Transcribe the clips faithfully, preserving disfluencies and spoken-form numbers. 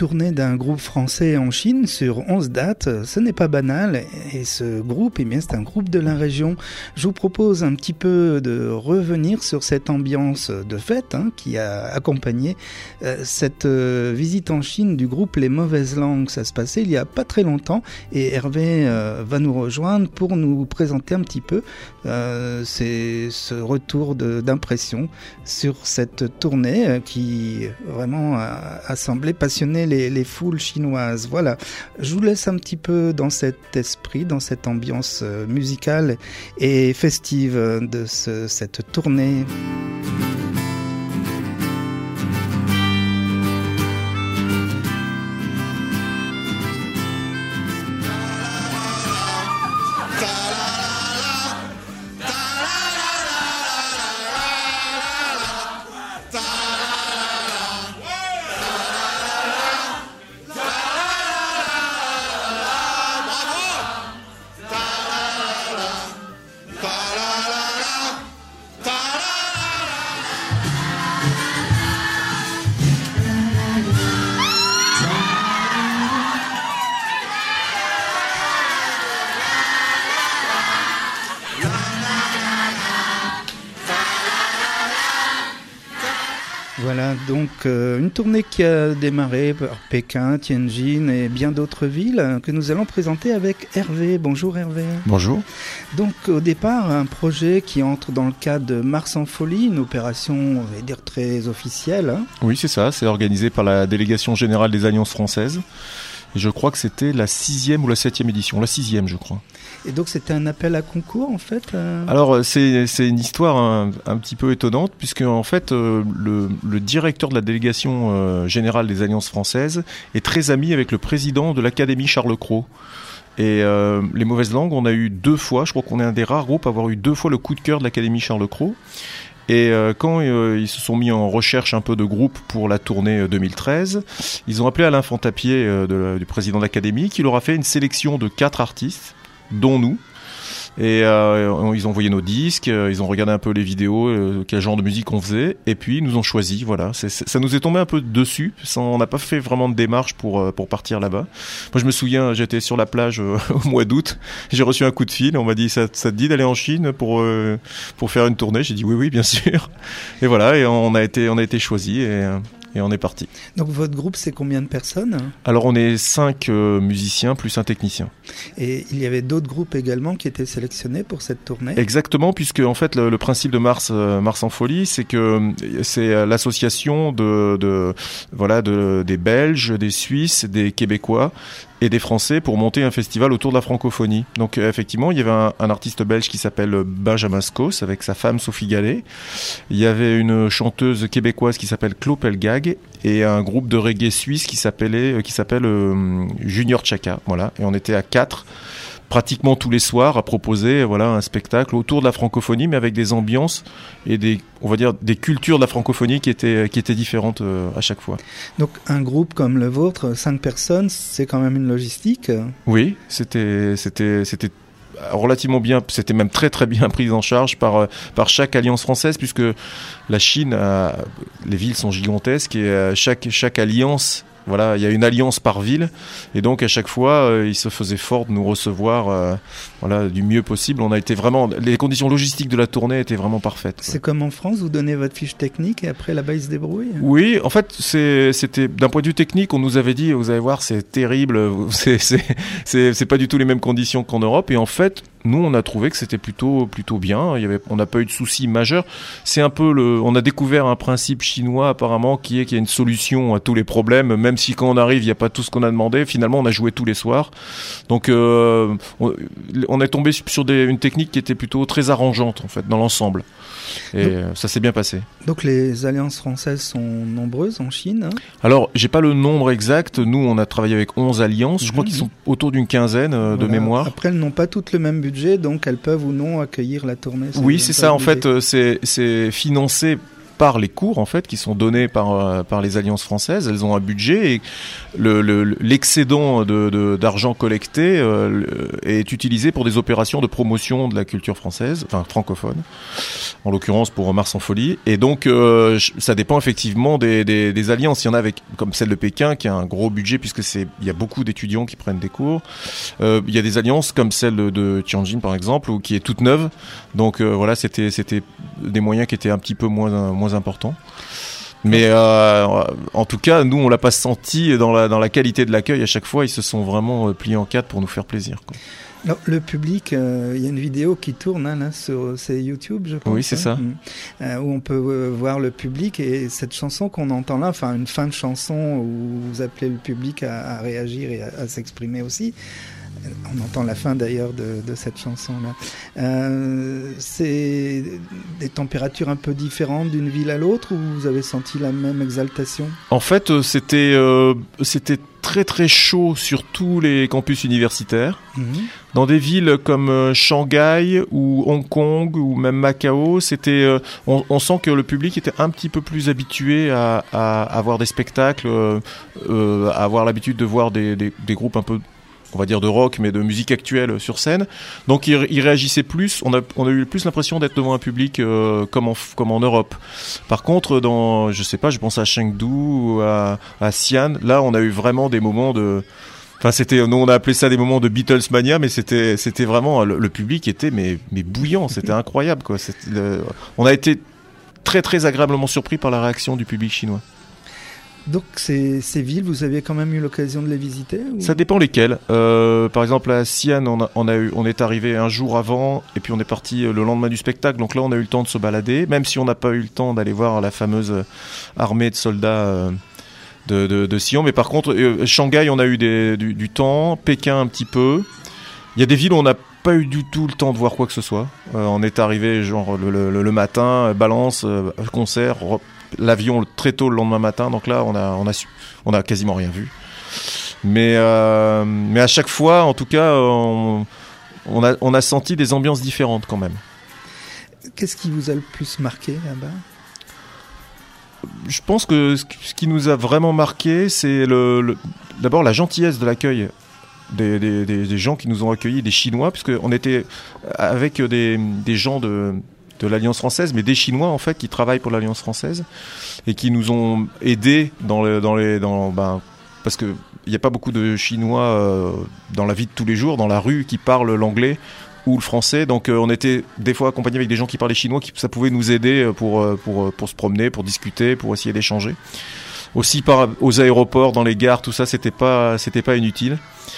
tournée d'un groupe français en Chine sur onze dates, ce n'est pas banal. Et ce groupe, eh bien, c'est un groupe de la région. Je vous propose un petit peu de revenir sur cette ambiance de fête hein, qui a accompagné euh, cette euh, visite en Chine du groupe Les Mauvaises Langues. Ça se passait il y a pas très longtemps et Hervé euh, va nous rejoindre pour nous présenter un petit peu euh, c'est ce retour de, d'impression sur cette tournée euh, qui vraiment a, a semblé passionner les, les foules chinoises. Voilà, je vous laisse un petit peu dans cet esprit, dans cette ambiance euh, musicale et festive de ce, cette tournée. Voilà, donc euh, une tournée qui a démarré par Pékin, Tianjin et bien d'autres villes euh, que nous allons présenter avec Hervé. Bonjour Hervé. Bonjour. Donc au départ, un projet qui entre dans le cadre de Mars en Folie, une opération, on va dire, très officielle. Hein. Oui, c'est ça, c'est organisé par la délégation générale des Alliances françaises. Et je crois que c'était la sixième ou la septième édition, la sixième je crois. Et donc c'était un appel à concours en fait euh... Alors c'est, c'est une histoire un, un petit peu étonnante puisque en fait euh, le, le directeur de la délégation euh, générale des Alliances françaises est très ami avec le président de l'Académie Charles Cros. Et euh, Les Mauvaises Langues, on a eu deux fois, je crois qu'on est un des rares groupes à avoir eu deux fois le coup de cœur de l'Académie Charles Cros. Et euh, quand euh, ils se sont mis en recherche un peu de groupe pour la tournée deux mille treize, ils ont appelé Alain Fantapié, euh, de, du président de l'Académie, qui leur a fait une sélection de quatre artistes, dont nous. Et euh, ils ont envoyé nos disques, euh, ils ont regardé un peu les vidéos, euh, quel genre de musique on faisait, et puis ils nous ont choisi. Voilà, c'est, c'est, ça nous est tombé un peu dessus. Sans, on n'a pas fait vraiment de démarche pour euh, pour partir là-bas. Moi, je me souviens, j'étais sur la plage euh, au mois d'août. J'ai reçu un coup de fil. On m'a dit, ça, ça te dit d'aller en Chine pour euh, pour faire une tournée. J'ai dit oui, oui, bien sûr. Et voilà, et on a été on a été choisi et euh, et on est parti. Donc votre groupe, c'est combien de personnes ? Alors on est cinq euh, musiciens plus un technicien. Et il y avait d'autres groupes également qui étaient sélectionnés pour cette tournée ? Exactement, puisque en fait le, le principe de Mars, euh, Mars en Folie, c'est que c'est l'association de, de voilà de, des Belges, des Suisses, des Québécois et des Français pour monter un festival autour de la francophonie. Donc euh, effectivement, il y avait un, un artiste belge qui s'appelle Benjamin Scos avec sa femme Sophie Gallet. Il y avait une chanteuse québécoise qui s'appelle Claude Pelgag et un groupe de reggae suisse qui s'appelait qui s'appelle euh, Junior Chaka. Voilà, et on était à quatre pratiquement tous les soirs à proposer voilà un spectacle autour de la francophonie, mais avec des ambiances et des on va dire des cultures de la francophonie qui étaient qui étaient différentes euh, à chaque fois. Donc un groupe comme le vôtre, cinq personnes, c'est quand même une logistique. Oui, c'était c'était c'était relativement bien, c'était même très très bien pris en charge par par chaque alliance française, puisque la Chine a, les villes sont gigantesques et chaque chaque alliance, voilà, il y a une alliance par ville, et donc à chaque fois, euh, il se faisait fort de nous recevoir, euh, voilà, du mieux possible. On a été vraiment, les conditions logistiques de la tournée étaient vraiment parfaites. C'est quoi. Comme en France, vous donnez votre fiche technique et après là-bas ils se débrouillent. Oui, en fait, c'est, c'était d'un point de vue technique, on nous avait dit, vous allez voir, c'est terrible, c'est, c'est, c'est, c'est pas du tout les mêmes conditions qu'en Europe, et en fait. Nous, on a trouvé que c'était plutôt plutôt bien. Il y avait, on n'a pas eu de soucis majeurs. C'est un peu le, on a découvert un principe chinois apparemment qui est qu'il y a une solution à tous les problèmes, même si quand on arrive, il n'y a pas tout ce qu'on a demandé. Finalement, on a joué tous les soirs. Donc, euh, on, on est tombé sur des, une technique qui était plutôt très arrangeante en fait dans l'ensemble. Et donc, ça s'est bien passé. Donc les alliances françaises sont nombreuses en Chine hein. Alors, j'ai pas le nombre exact. Nous, on a travaillé avec onze alliances. Je mmh. crois qu'ils sont autour d'une quinzaine euh, voilà. de mémoire. Après, elles n'ont pas toutes le même budget, donc elles peuvent ou non accueillir la tournée. Oui, c'est ça. En fait, c'est, c'est financé par les cours en fait qui sont donnés par euh, par les alliances françaises. Elles ont un budget et le, le, l'excédent de, de, d'argent collecté euh, est utilisé pour des opérations de promotion de la culture française, enfin francophone, en l'occurrence pour Mars en folie. Et donc euh, ça dépend effectivement des, des, des alliances. Il y en a avec comme celle de Pékin qui a un gros budget puisque c'est il y a beaucoup d'étudiants qui prennent des cours. Euh, il y a des alliances comme celle de, de Tianjin par exemple, ou qui est toute neuve. Donc euh, voilà, c'était c'était des moyens qui étaient un petit peu moins moins importants. Mais euh, en tout cas, nous on l'a pas senti dans la dans la qualité de l'accueil. À chaque fois, ils se sont vraiment pliés en quatre pour nous faire plaisir, quoi. Alors, le public, il euh, y a une vidéo qui tourne hein, là, sur c'est YouTube, je pense. Oui, c'est hein, ça. Euh, où on peut euh, voir le public et cette chanson qu'on entend là, enfin une fin de chanson où vous appelez le public à, à réagir et à, à s'exprimer aussi. On entend la fin d'ailleurs de, de cette chanson-là. Euh, c'est des températures un peu différentes d'une ville à l'autre ou vous avez senti la même exaltation ? En fait, c'était euh, c'était très très chaud sur tous les campus universitaires. Mmh. Dans des villes comme Shanghai ou Hong Kong ou même Macao, c'était euh, on, on sent que le public était un petit peu plus habitué à, à, à voir des spectacles, euh, euh, à avoir l'habitude de voir des, des, des groupes un peu, on va dire de rock, mais de musique actuelle sur scène. Donc ils, ils réagissaient plus, on a, on a eu plus l'impression d'être devant un public euh, comme, en, comme en Europe. Par contre, dans, je sais pas, je pense à Chengdu ou à, à Xi'an, là on a eu vraiment des moments de... Enfin, c'était, nous on a appelé ça des moments de Beatles mania, mais c'était, c'était vraiment, le, le public était mais, mais bouillant, c'était incroyable, quoi. C'était le, on a été très très agréablement surpris par la réaction du public chinois. Donc ces, ces villes, vous avez quand même eu l'occasion de les visiter ou... Ça dépend lesquelles. Euh, par exemple à Xi'an, on, a, on, a eu, on est arrivé un jour avant et puis on est parti le lendemain du spectacle. Donc là, on a eu le temps de se balader, même si on n'a pas eu le temps d'aller voir la fameuse armée de soldats euh, de, de, de Sion. Mais par contre, euh, Shanghai, on a eu des, du, du temps. Pékin, un petit peu. Il y a des villes où on n'a pas eu du tout le temps de voir quoi que ce soit. Euh, on est arrivé genre le, le, le matin, balance, euh, concert, re- l'avion très tôt le lendemain matin, donc là on a on a su, on a quasiment rien vu. Mais euh, mais à chaque fois, en tout cas, on, on a on a senti des ambiances différentes quand même. Qu'est-ce qui vous a le plus marqué là-bas ? Je pense que ce qui nous a vraiment marqué, c'est le, le d'abord la gentillesse de l'accueil des, des, des, des gens qui nous ont accueillis, des Chinois, puisque on était avec des des gens de de l'Alliance française, mais des Chinois en fait qui travaillent pour l'Alliance française et qui nous ont aidés dans les, dans les, dans, ben, parce que il n'y a pas beaucoup de Chinois euh, dans la vie de tous les jours, dans la rue, qui parlent l'anglais ou le français. Donc euh, on était des fois accompagnés avec des gens qui parlaient chinois, qui ça pouvait nous aider pour pour pour se promener, pour discuter, pour essayer d'échanger. Aussi par aux aéroports, dans les gares, tout ça, c'était pas c'était pas inutile.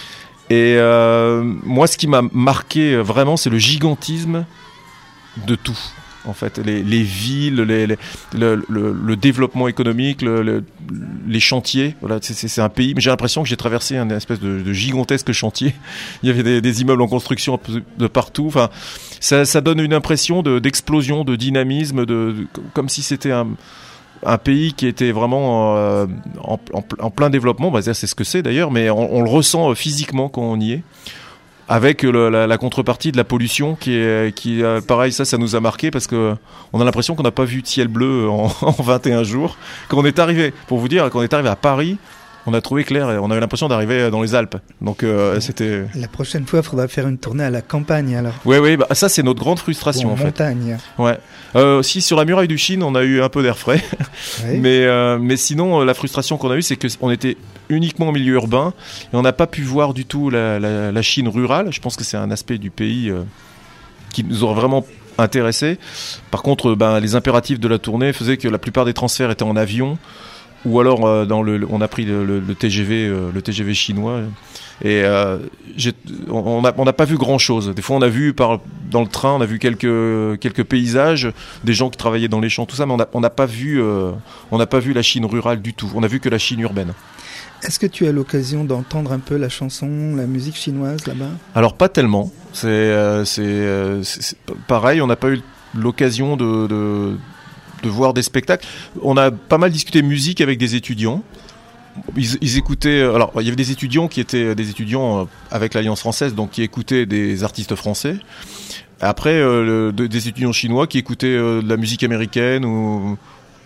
Et euh, moi, ce qui m'a marqué vraiment, c'est le gigantisme de tout, en fait, les, les villes, les, les, le, le, le développement économique, le, le, les chantiers. Voilà, c'est, c'est, c'est un pays. Mais j'ai l'impression que j'ai traversé un espèce de, de gigantesque chantier. Il y avait des, des immeubles en construction de partout. Enfin, ça, ça donne une impression de, d'explosion, de dynamisme, de, de comme si c'était un un pays qui était vraiment euh, en, en, en plein développement. Bah, c'est ce que c'est d'ailleurs, mais on, on le ressent physiquement quand on y est. Avec le, la, la contrepartie de la pollution qui est, qui est pareil, ça, ça nous a marqué parce que on a l'impression qu'on n'a pas vu de ciel bleu en, en vingt et un jours. Quand on est arrivé, pour vous dire, quand on est arrivé à Paris, on a trouvé clair et on avait l'impression d'arriver dans les Alpes. Donc euh, c'était. La prochaine fois, il faudra faire une tournée à la campagne alors. Oui, oui, bah, ça c'est notre grande frustration en en fait. Montagne. Ouais. Euh, si sur la muraille du Chine, on a eu un peu d'air frais, oui. mais euh, mais sinon la frustration qu'on a eue, c'est que on était uniquement en milieu urbain et on n'a pas pu voir du tout la, la, la Chine rurale. Je pense que c'est un aspect du pays euh, qui nous aurait vraiment intéressé. Par contre, ben, les impératifs de la tournée faisaient que la plupart des transferts étaient en avion. Ou alors euh, dans le, on a pris le, le, le T G V, euh, le T G V chinois, et euh, j'ai, on n'a on n'a pas vu grand chose. Des fois, on a vu par dans le train, on a vu quelques quelques paysages, des gens qui travaillaient dans les champs, tout ça, mais on n'a on n'a pas vu, euh, on n'a pas vu la Chine rurale du tout. On a vu que la Chine urbaine. Est-ce que tu as l'occasion d'entendre un peu la chanson, la musique chinoise là-bas ? Alors pas tellement. C'est euh, c'est, euh, c'est, c'est pareil. On n'a pas eu l'occasion de, de de voir des spectacles. On a pas mal discuté musique avec des étudiants. Ils, ils écoutaient. Alors, il y avait des étudiants qui étaient des étudiants avec l'Alliance française, donc qui écoutaient des artistes français. Après, euh, le, des étudiants chinois qui écoutaient euh, de la musique américaine ou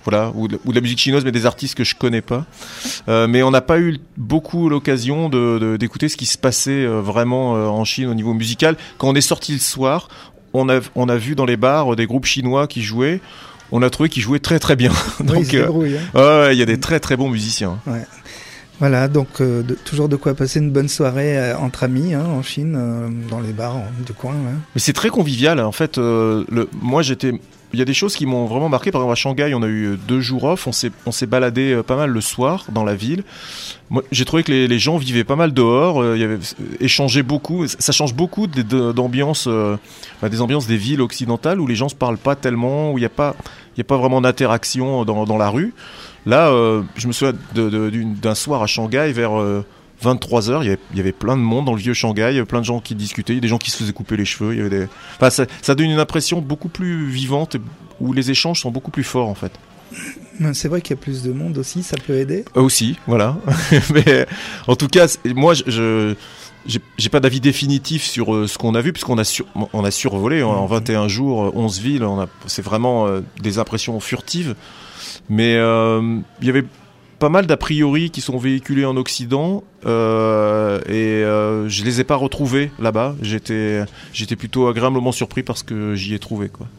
voilà, ou de, ou de la musique chinoise, mais des artistes que je connais pas. Euh, mais on n'a pas eu beaucoup l'occasion de, de, d'écouter ce qui se passait euh, vraiment euh, en Chine au niveau musical. Quand on est sorti le soir, on a, on a vu dans les bars euh, des groupes chinois qui jouaient. On a trouvé qu'ils jouaient très très bien. Oui, donc, il euh, hein. ouais, y a des très très bons musiciens. Ouais. Voilà, donc euh, de, toujours de quoi passer une bonne soirée euh, entre amis hein, en Chine, euh, dans les bars euh, du coin. Hein. Mais c'est très convivial. En fait, euh, le, moi j'étais. Il y a des choses qui m'ont vraiment marqué. Par exemple, à Shanghai, on a eu deux jours off. On s'est, on s'est baladé euh, pas mal le soir dans la ville. Moi, j'ai trouvé que les, les gens vivaient pas mal dehors. Euh, il y avait échangé beaucoup. Ça change beaucoup de, de, d'ambiance, euh, bah, des ambiances des villes occidentales où les gens se parlent pas tellement, où il y a pas, il y a pas vraiment d'interaction dans, dans la rue. Là, euh, je me souviens de, de, d'un soir à Shanghai vers euh, vingt-trois heures, il y, avait, il y avait plein de monde dans le vieux Shanghai, il y avait plein de gens qui discutaient, il y avait des gens qui se faisaient couper les cheveux. Il y avait des... enfin, ça, ça donne une impression beaucoup plus vivante, où les échanges sont beaucoup plus forts en fait. C'est vrai qu'il y a plus de monde aussi, ça peut aider. Euh, aussi, voilà. Mais en tout cas, moi, je... je J'ai, j'ai pas d'avis définitif sur euh, ce qu'on a vu, puisqu'on a, sur, on a survolé en, en vingt et un jours, onze villes. On a, c'est vraiment euh, des impressions furtives. Mais il euh, y avait pas mal d'a priori qui sont véhiculés en Occident euh, et euh, je les ai pas retrouvés là-bas. J'étais, j'étais plutôt agréablement surpris parce que j'y ai trouvé, quoi.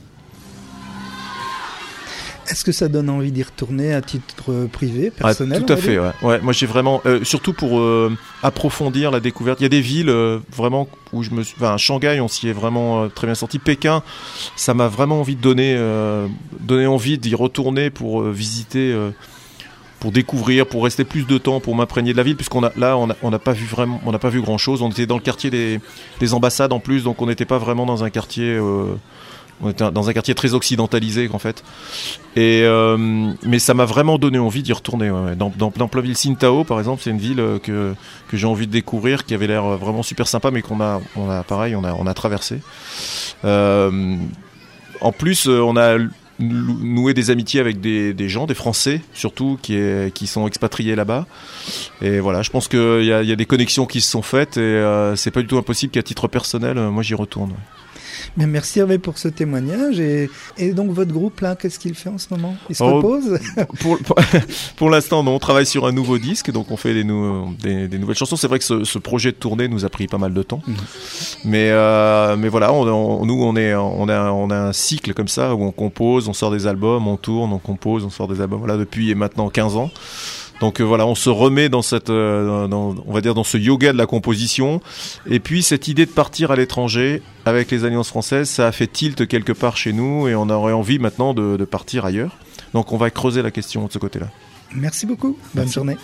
Est-ce que ça donne envie d'y retourner à titre privé, personnel? Ah, tout à fait, ouais. ouais. Moi, j'ai vraiment, euh, surtout pour euh, approfondir la découverte. Il y a des villes euh, vraiment où je me, suis... enfin, Shanghai, on s'y est vraiment euh, très bien sorti. Pékin, ça m'a vraiment envie de donner, euh, donner envie d'y retourner pour euh, visiter, euh, pour découvrir, pour rester plus de temps, pour m'imprégner de la ville, puisqu'on a là, on a, on n'a pas vu vraiment, on n'a pas vu grand chose. On était dans le quartier des, des ambassades en plus, donc on n'était pas vraiment dans un quartier. Euh, On était dans un quartier très occidentalisé en fait, et euh, mais ça m'a vraiment donné envie d'y retourner. Ouais. Dans, dans, dans plein ville, Tsingtao par exemple, c'est une ville que que j'ai envie de découvrir, qui avait l'air vraiment super sympa, mais qu'on a, on a pareil, on a on a traversé. Euh, en plus, on a noué des amitiés avec des, des gens, des Français surtout, qui est, qui sont expatriés là-bas. Et voilà, je pense qu'il y a, il y a des connexions qui se sont faites, et euh, c'est pas du tout impossible qu'à titre personnel, moi j'y retourne. Ouais. Mais merci Hervé pour ce témoignage. Et, et donc votre groupe là, qu'est-ce qu'il fait en ce moment? Il se oh, repose pour, pour, pour l'instant, non, on travaille sur un nouveau disque, donc on fait des, nou- des, des nouvelles chansons. C'est vrai que ce, ce projet de tournée nous a pris pas mal de temps, mmh. mais euh, mais voilà, on, on, nous on est on a on a un cycle comme ça où on compose, on sort des albums, on tourne, on compose, on sort des albums. Voilà, depuis maintenant quinze ans. Donc euh, voilà, on se remet dans cette, euh, dans, on va dire dans ce yoga de la composition. Et puis cette idée de partir à l'étranger avec les Alliances françaises, ça a fait tilt quelque part chez nous, et on aurait envie maintenant de, de partir ailleurs. Donc on va creuser la question de ce côté-là. Merci beaucoup. Bonne Merci. journée.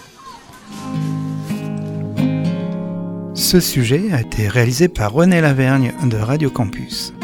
Ce sujet a été réalisé par René Lavergne de Radio Campus.